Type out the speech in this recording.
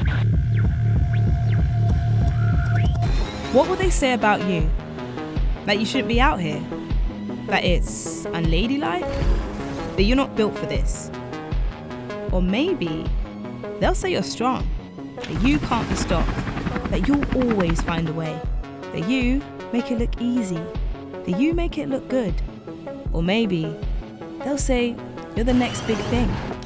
What will they say about you? That you shouldn't be out here? That it's unladylike? That you're not built for this? Or maybe they'll say you're strong, that you can't be stopped, that you'll always find a way, that you make it look easy, that you make it look good. Or maybe they'll say you're the next big thing,